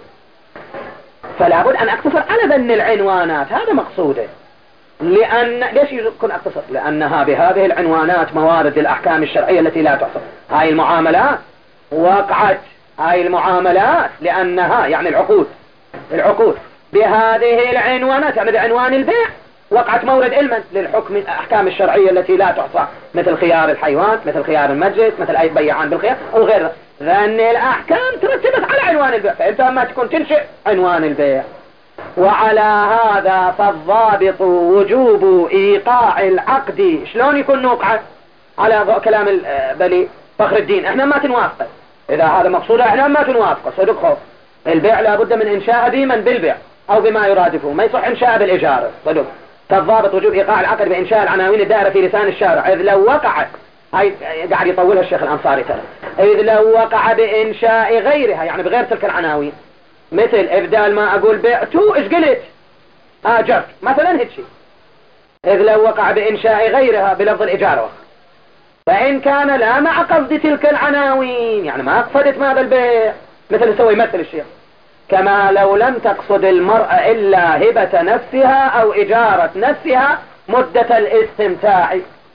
فلا بد أن أقتصر على ذن العنوانات. هذا مقصوده. لأن ليش يكون أقتصر؟ لأنها بهذه العنوانات موارد الأحكام الشرعية التي لا تحصر. هاي المعاملات وقعت هاي المعاملات لأنها يعني العقود العقود بهذه العنوانات يعني بعنوان البيع وقعت مورد علما للحكم الأحكام الشرعية التي لا تحصى مثل خيار الحيوان مثل خيار المجلس مثل أي بيعان بالخيار أو غيره. ذن الأحكام ترتبت على عنوان البيع. فأنت ما تكون تنشئ عنوان البيع. وعلى هذا فالضابط وجوب إيقاع العقد. شلون يكون نوقعه على كلام بلي فخر الدين؟ احنا ما تنوافق. إذا هذا مقصود احنا ما تنوافق صدق خوف. البيع لابد من إنشاء ديما بالبيع أو بما يرادفه. ما يصح إنشاء بالإجارة صدق. فالضابط وجوب إيقاع العقد بإنشاء العناوين الدائرة في لسان الشارع. إذ لو وقع هاي قاعد يطولها الشيخ الأنصاري ترى. إذ لو وقع بإنشاء غيرها يعني بغير تلك العناوين مثل إبدال ما أقول بعتو إيش قلت آجرت مثلا هيك شيء، إذ لو وقع بإنشاء غيرها بلفظ الإجارة. فإن كان لا مع قصد تلك العناوين، يعني ما قصدت ماذا البيع، مثل سوي مثل الشيء كما لو لم تقصد المرأة إلا هبة نفسها أو إجارة نفسها مدة الاستمتاع.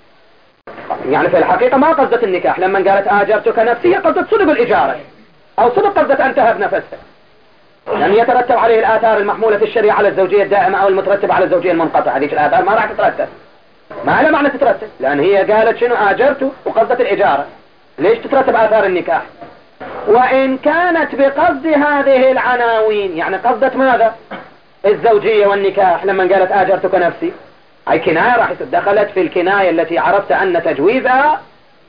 يعني في الحقيقة ما قصدت النكاح، لما قالت آجرتك نفسي قصدت صدق الإجارة، أو صدق قصدت أن تهب نفسها، لأن يعني يترتب عليه الآثار المحمولة في الشريعة على الزوجية الدائمة أو المترتبة على الزوجية المنقطعة. هذه الآثار ما راح تترتب، ما لها معنى تترتب، لأن هي قالت شنو آجرته وقصدت الإجارة، ليش تترتب آثار النكاح؟ وإن كانت بقصد هذه العناوين، يعني قصدت ماذا؟ الزوجية والنكاح لما قالت آجرتك نفسي، أي كناية راح دخلت في الكناية التي عرفت أن تجويزها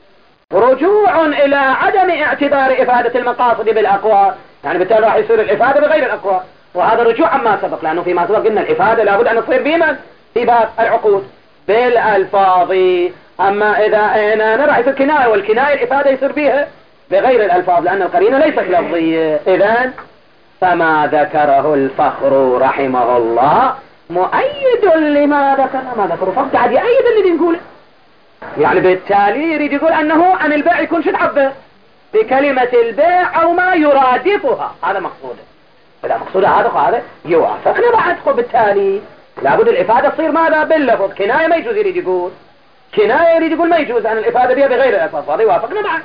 رجوع إلى عدم اعتبار إفادة المقاصد بالأقوال، يعني بالتالي راح يصير الإفادة بغير الأقوال، وهذا رجوع عما سبق، لأنه فيما سبق قلنا الإفادة لابد أن تصير بمن؟ في باب العقود بالألفاظ. أما إذا هنا راح يصير كناية، والكناية الإفادة يصير بها بغير الألفاظ لأن القرينة ليست لفظية. إذن فما ذكره الفخر رحمه الله مؤيد لما ذكرنا، ما ذكره فقط قاعد يأيد اللي بنقوله، يعني بالتالي يريد يقول أنه عن البيع يكون شو تعبر بكلمة البيع أو ما يرادفها، هذا مقصوده. إذا مقصوده هذا هذا يوافقنا بعد، بالتالي لابد الإفادة تصير ماذا؟ باللفظ. كناية ما يجوز يريد يقول، كناية يريد يقول ما يجوز أن الإفادة بها بغير الألفاظ، هذا يوافقنا بعد.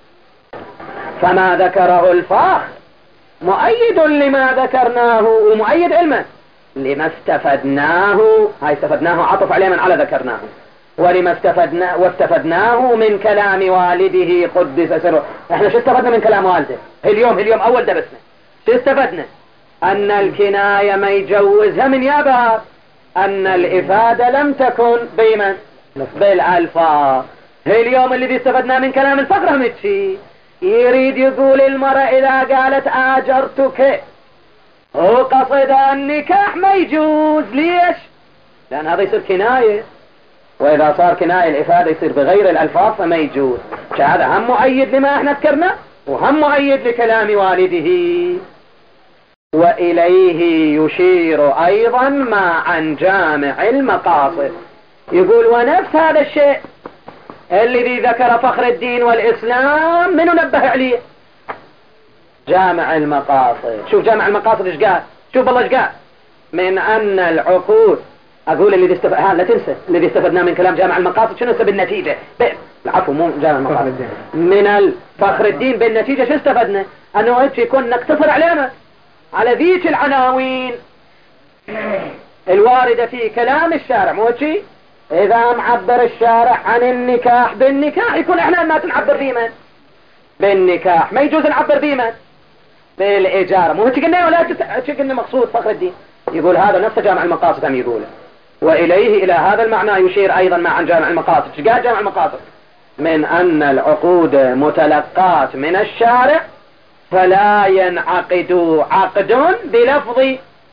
فما ذكره الفخر مؤيد لما ذكرناه، ومؤيد علما لما استفدناه، هاي استفدناه عطف عليه من على ذكرناه، ولما استفدنا واستفدناه من كلام والده قدس سره. احنا شو استفدنا من كلام والده اليوم؟ اليوم اول درسنا شو استفدنا؟ ان الكناية ما يجوزها من يابها، ان الافادة لم تكن بمن؟ بالالفاظ. اليوم الذي استفدناه من كلام الفقره متشي يريد يقول المرأة اذا قالت اجرتك وقصد النكاح ما يجوز. ليش؟ لان هذا يصير كناية، وإذا صار كناية الإفادة يصير بغير الألفاظ فما يجوز. هذا هم مؤيد لما احنا ذكرنا، وهم مؤيد لكلام والده. وإليه يشير أيضا ما عن جامع المقاصد، يقول ونفس هذا الشيء الذي ذكر فخر الدين والإسلام من نبه عليه جامع المقاصد. شوف جامع المقاصد ايش قال، شوف الله ايش قال، من أن العقود، أقول الذي استفد... ها لا تنسى الذي استفدناه من كلام جامع المقاصد شنو بالنتيجة ب... العفو مو جامع المقاصد من الفخر الدين بالنتيجة شو استفدنا؟ أنه هيك يكون نقتصر علينا على ذيك العناوين الواردة في كلام الشارع، مو هيك؟ إذا معبر الشارع عن النكاح بالنكاح يكون احنا ما تنعبر بيمن؟ بالنكاح. ما يجوز نعبر بيمن؟ بالإجارة. مو هيك قلنا ولا هيك قلنا مقصود فخر الدين؟ يقول هذا نفس جامع المقاصد هم يقوله. وإليه إلى هذا المعنى يشير أيضا ما عن جامع المقاصد. ايش قال جامع المقاصد؟ من أن العقود متلقاة من الشارع فلا ينعقد عقد بلفظ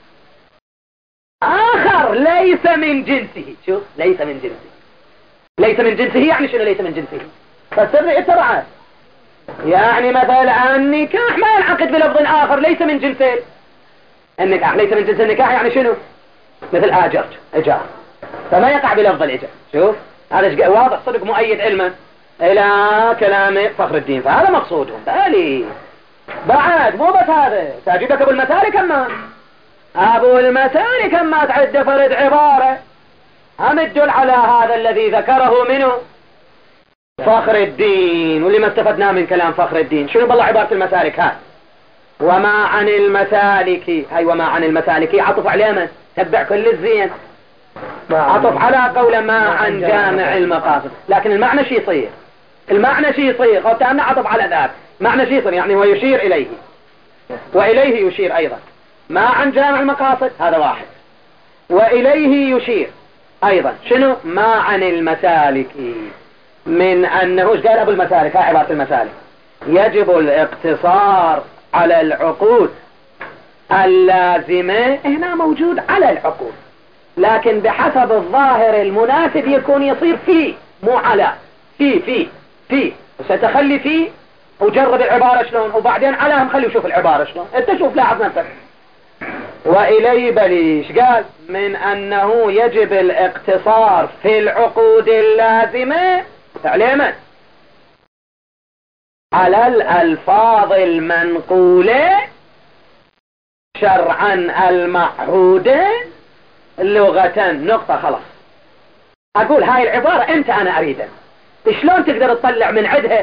آخر ليس من جنسه. شوف ليس من جنسه، ليس من جنسه يعني شنو ليس من جنسه؟ فالسر اتبعه، يعني مثلا النكاح ما ينعقد بلفظ آخر ليس من جنسه. النكاح ليس من جنس النكاح يعني شنو؟ مثل آجرت إجار، فما يقع بلفظ الإجار. شوف هذا واضح صدق مؤيد علما إلى كلام فخر الدين، فهذا مقصودهم. بالي بعد مو بس هذا، تعجبك أبو المسالك أما أبو المسالك أما تعد فرد عبارة هم الدل على هذا الذي ذكره منه فخر الدين. واللي ما استفدناه من كلام فخر الدين شنو بالله عبارة المسالك؟ ها وما عن المسالك، هاي وما عن المسالك عطف على من؟ تبع كل الزين، عطف على قول ما عن جامع المقاصد، لكن المعنى شي يصير، المعنى شي يصير قلت أنا عطف على ذاك معنى شي يصير، يعني هو يشير إليه وإليه يشير أيضا. ما عن جامع المقاصد هذا واحد، وإليه يشير أيضا شنو؟ ما عن المسالك، من أنه ايش قال أبو المسالك؟ ها عبارة المسالك يجب الاقتصار على العقود اللازمة، هنا موجود على العقود لكن بحسب الظاهر المناسب يكون يصير فيه، مو على، في في في وستخلي فيه وجرب العبارة شلون، وبعدين علىهم خليه يشوف العبارة شلون، انت شوف لاحظ نفسك. وإلي بليش قال من أنه يجب الاقتصار في العقود اللازمة تعليما على الألفاظ المنقولة شرعا المعهودة لغة. نقطة خلاص. أقول هاي العبارة أنت أنا أريدها، شلون تقدر تطلع من عدها؟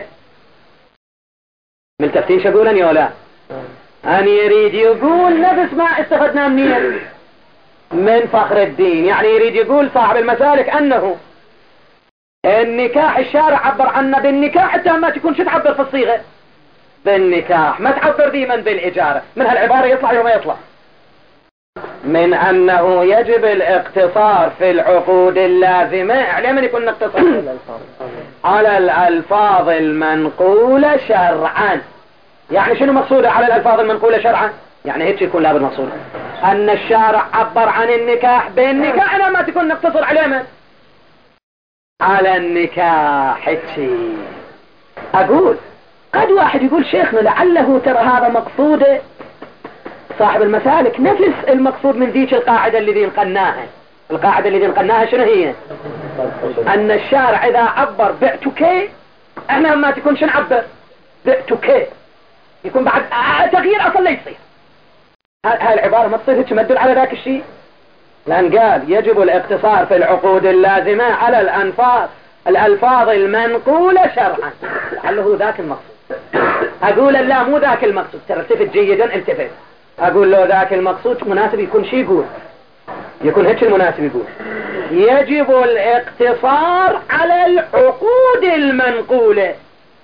من تفتيش أقول أني ولا أن يريد يقول نفس ما استفدنا منين من فخر الدين، يعني يريد يقول صاحب المسالك أنه النكاح الشارع عبر عنه بالنكاح حتى ما تكون شو تعبر في الصيغة بالنكاح، ما تعبر ديما بالإجارة. من هالعبارة يطلع يوم يطلع من أنه يجب الاقتصار في العقود اللازمة على من يكون نقتصر على الألفاظ المنقولة شرعا. يعني شنو مقصوده على الألفاظ المنقولة شرعا؟ يعني هيك يكون لابد مقصود أن الشارع عبر عن النكاح بالنكاح أنا ما تكون نقتصر على من؟ على النكاح. هيك أقول قد واحد يقول شيخنا لعله ترى هذا مقصوده صاحب المسالك نفس المقصود من ذيك القاعدة الذي نقناها. القاعدة الذي نقناها شنو هي؟ أن الشارع إذا عبر بعتك احنا ما تكونش نعبر بعتك، يكون بعد تغيير أصلا لا يصير. هاي العبارة ما تصير هيك ما تدل على ذاك الشيء، لأن قال يجب الاقتصار في العقود اللازمة على الأنفاظ الألفاظ المنقولة شرعا لعله ذاك المقصود. أقول لا مو ذاك المقصود، ترى التفت جيدا التفت. أقول له ذاك المقصود مناسب يكون شي يقول يكون هيك المناسب يقول يجب الاقتصار على العقود المنقولة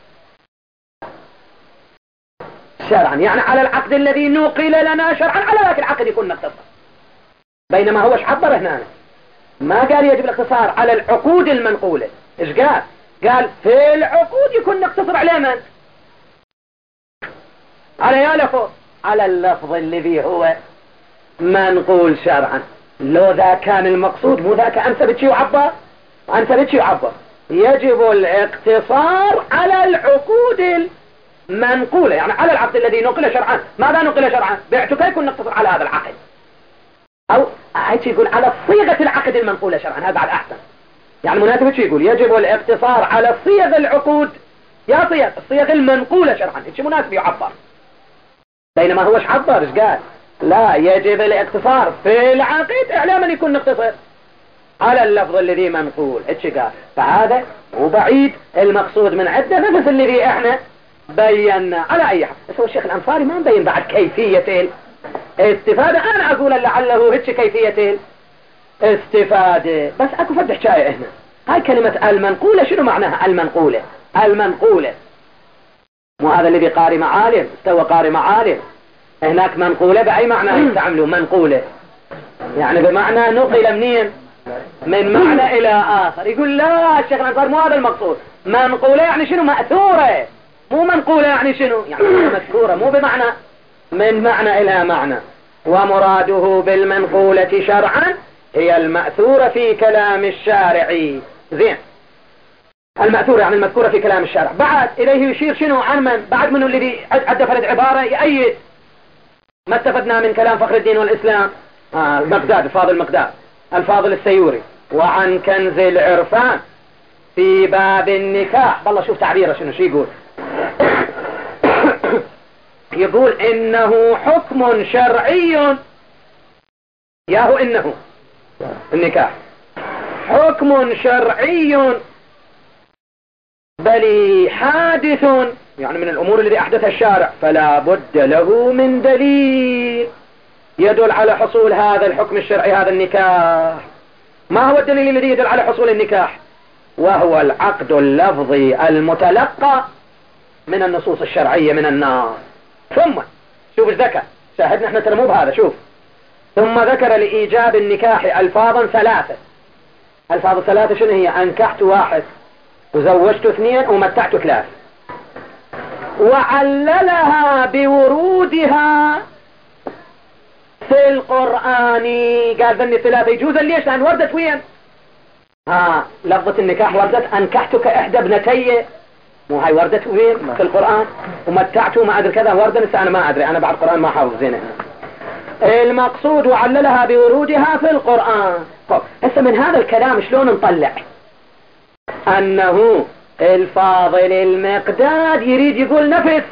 شرعا، يعني على العقد الذي نقل لنا شرعا على ذاك العقد يكون نقتصر. بينما هو ايش عبر هنا؟ ما قال يجب الاقتصار على العقود المنقولة. ايش قال؟ قال في العقود يكون نقتصر على من؟ على يا لفظ على اللفظ الذي هو منقول شرعا. لو ذا كان المقصود مو ذاك أنسبت شيء يعبر أنسبت شيء يعبر يجب الاقتصار على العقود المنقولة، يعني على العقد الذي نقل شرعا. ماذا نقل شرعا؟ بعتك يكون نقتصر على هذا العقد، أو هيك يقول على صيغة العقد المنقولة شرعا. هذا بعد أحسن، يعني مناسبة شيء يقول يجب الاقتصار على صيغ العقود يا صيغ الصيغ المنقولة شرعا. هيك مناسب يعبر. بينما هو ايش عبر؟ ايش قال؟ لا يجب الاقتصار في العقد اعلاما يكون نقتصر على اللفظ الذي منقول. ايش قال؟ فهذا وبعيد المقصود من عدة نفس الذي احنا بينا. على اي حال بس هو الشيخ الانصاري ما مبين بعد كيفية الاستفادة. انا اقول لعله هيك كيفية الاستفادة، بس اكو فتح حكاية هنا. هاي كلمة المنقولة شنو معناها؟ المنقولة المنقولة مو هذا الذي قاري معالم استوى قاري معالم. هناك منقولة بأي معنى يستعملوا منقولة؟ يعني بمعنى نقل منين؟ من معنى إلى آخر. يقول لا الشيخ الأنصاري مو هذا المقصود. منقولة يعني شنو؟ مأثورة. مو منقولة يعني شنو؟ يعني مذكورة مو بمعنى من معنى إلى معنى. ومراده بالمنقولة شرعا هي المأثورة في كلام الشارع. زين، المأثورة يعني المذكورة في كلام الشارع. بعد إليه يشير شنو؟ عن من؟ بعد منه الذي عد فرد عبارة يأيد ما استفدنا من كلام فخر الدين والإسلام آه المقداد الفاضل المقداد الفاضل السيوري وعن كنز العرفان في باب النكاح. والله شوف تعبيره شنو شو يقول. يقول إنه حكم شرعي ياهو إنه النكاح حكم شرعي بل حادث، يعني من الأمور التي أحدثها الشارع، فلا بد له من دليل يدل على حصول هذا الحكم الشرعي هذا النكاح. ما هو الدليل الذي يدل على حصول النكاح؟ وهو العقد اللفظي المتلقى من النصوص الشرعية من الناس. ثم شوف ايش ذكر، شاهدنا احنا ترى مو بهذا. شوف ثم ذكر لإيجاب النكاح ألفاظا ثلاثة. ألفاظ ثلاثة شنو هي؟ أنكحت واحد وزوجت اثنين ومتعت ثلاث، وعللها بورودها في القرآن. قال ذني ثلاثة يجوز ليش؟ لأن وردت وين؟ ها لفظة النكاح وردت أنكحتك إحدى ابنتي مو هاي وردت وين في القرآن؟ ومتعته ما أدري كذا وردة، لسه أنا ما أدري، أنا بعد القرآن ما حافظ زين. المقصود وعللها بورودها في القرآن. طب هسه من هذا الكلام شلون نطلع أنه الفاضل المقداد يريد يقول نفس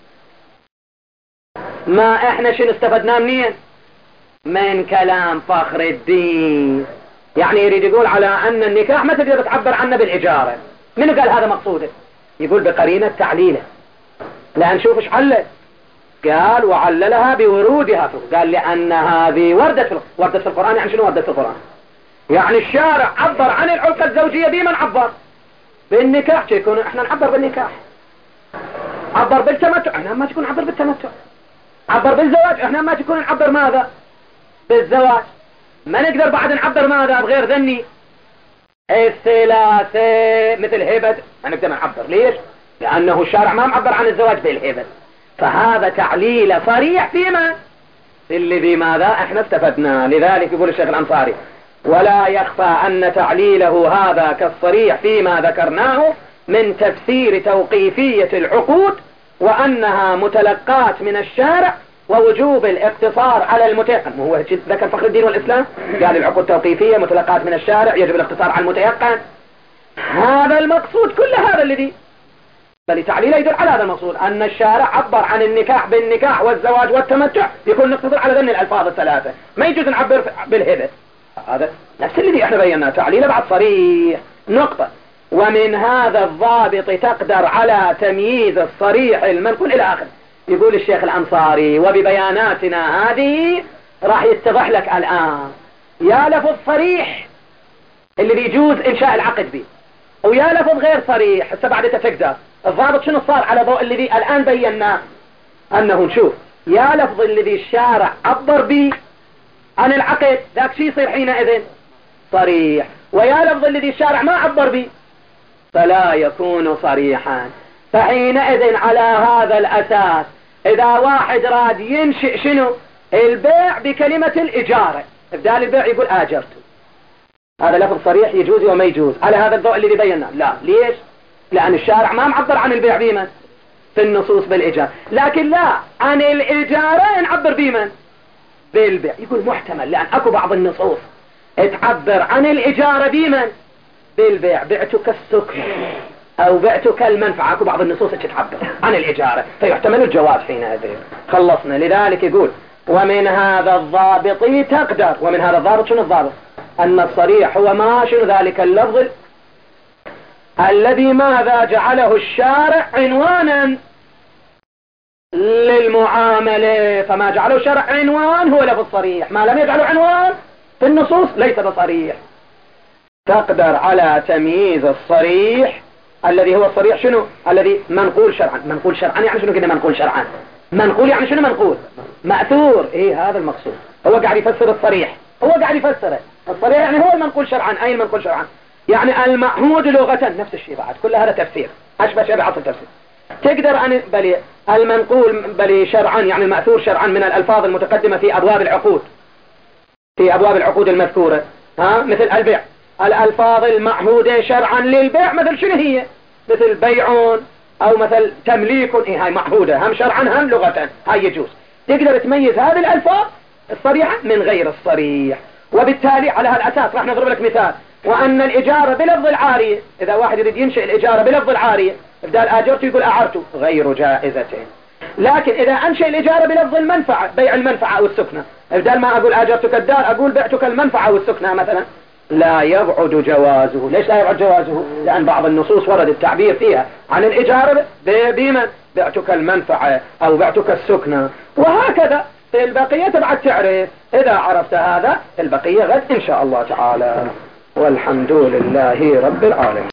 ما احنا شنو استفدناه منين؟ من كلام فخر الدين. يعني يريد يقول على أن النكاح ما تقدر تعبر عنه بالإجارة. منو قال هذا مقصوده؟ يقول بقرينة تعليله. لأن شوف ايش علل، قال وعللها بورودها، قال لأن هذه وردت في وردت في القرآن. يعني شنو وردت في القرآن؟ يعني الشارع عبر عن العلاقة الزوجية بمن عبر؟ بالنكاح. يكون احنا نعبر بالنكاح. عبر بالتمتع، احنا ما تكون نعبر بالتمتع. عبر بالزواج، احنا ما تكون نعبر ماذا؟ بالزواج. ما نقدر بعد نعبر ماذا بغير ذني؟ الثلاثة مثل هبة ما نقدر نعبر. ليش؟ لأنه الشارع ما معبر عن الزواج بالهبة. فهذا تعليل صريح فيما اللي بماذا احنا استفدنا. لذلك يقول الشيخ الأنصاري ولا يخفى أن تعليله هذا كالصريح فيما ذكرناه من تفسير توقيفية العقود وأنها متلقات من الشارع ووجوب الاقتصار على المتيقن. هو ذكر فخر الدين والإسلام قال العقود توقيفية متلقات من الشارع يجب الاقتصار على المتيقن. هذا المقصود كل هذا الذي بل تعليله يدل على هذا المقصود أن الشارع عبر عن النكاح بالنكاح والزواج والتمتع يكون نقتصر على ذن الألفاظ الثلاثة، ما يجوز نعبر بالهبة. هذا نفس الذي احنا بيناه تعليله بعد صريح نقطة. ومن هذا الضابط تقدر على تمييز الصريح المنقول إلى آخر. يقول الشيخ الأنصاري وببياناتنا هذه راح يتضح لك الآن يا لفظ صريح اللي بيجوز إنشاء العقد به ويا لفظ غير صريح. هسه بعد تقدر الضابط شنو صار على ضوء الذي الآن بيناه أنه نشوف يا لفظ الذي الشارع عبر به عن العقد ذاك شيء يصير حينئذ صريح، ويا لفظ الذي الشارع ما عبر به فلا يكون صريحا. فحينئذ على هذا الأساس إذا واحد راد ينشئ شنو البيع بكلمة الإجارة بدال البيع يقول آجرته، هذا لفظ صريح يجوز وما يجوز على هذا الضوء اللي بينا. لا ليش؟ لأن الشارع ما معبر عن البيع بمن في النصوص بالإجارة، لكن لا عن الإجارة نعبر بمن بالبيع. يقول محتمل لأن أكو بعض النصوص تعبر عن الإجارة بمن بالبيع، بعتك السكن أو بعتك المنفعة. أكو بعض النصوص تعبر عن الإجارة فيحتمل الجواز حينئذ. خلصنا. لذلك يقول ومن هذا الضابط تقدر. ومن هذا الضابط شنو الضابط؟ أن الصريح هو ما شنو ذلك اللفظ الذي ماذا جعله الشارع عنوانا للمعاملة. فما جعله الشارع عنوان هو لفظ صريح، ما لم يجعله عنوان في النصوص ليس بصريح. تقدر على تمييز الصريح الذي هو الصريح شنو؟ الذي منقول شرعا. منقول شرعا يعني شنو كده منقول شرعا؟ منقول يعني شنو منقول؟ مأثور. ايه هذا المقصود. هو قاعد يفسر الصريح، هو قاعد يفسره. الصريح يعني هو المنقول شرعا. اي المنقول شرعا؟ يعني المعهود لغة. نفس الشيء بعد كل هذا تفسير أشبه شيء بعض التفسير. تقدر أن بلي المنقول بلي شرعا يعني المأثور شرعا من الألفاظ المتقدمة في أبواب العقود في أبواب العقود المذكورة ها مثل البيع. الألفاظ المعهودة شرعا للبيع مثل شنو هي؟ مثل بيعون أو مثل تمليك. إيه هاي معهودة هم شرعا هم لغة، هاي يجوز. تقدر تميز هذه الألفاظ الصريحة من غير الصريح. وبالتالي على هالأساس راح نضرب لك مثال. وأن الإجارة بلفظ العارية إذا واحد يريد ينشئ الإجارة بلفظ العارية بدال آجرته يقول أعرته غير جائزة. لكن إذا أنشئ الإجارة بلفظ المنفعة بيع المنفعة أو السكنة بدال ما أقول آجرتك الدار أقول بعتك المنفعة أو السكنة مثلا لا يبعد جوازه. ليش لا يبعد جوازه؟ لأن بعض النصوص ورد التعبير فيها عن الإجارة بمن بعتك المنفعة أو بعتك السكنة وهكذا. في البقية تبعد تعرف. إذا عرفت هذا البقية غد إن شاء الله تعالى. والحمد لله رب العالمين.